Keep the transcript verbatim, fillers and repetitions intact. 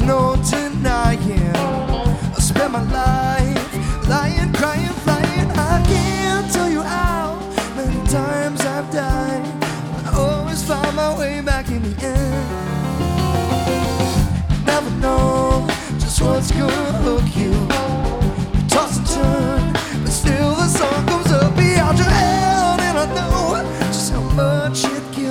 no denying. I spend my life lying, crying, flying. I can't tell you how many times I've died. I always find my way back in the end. Never know just what's gonna hook you.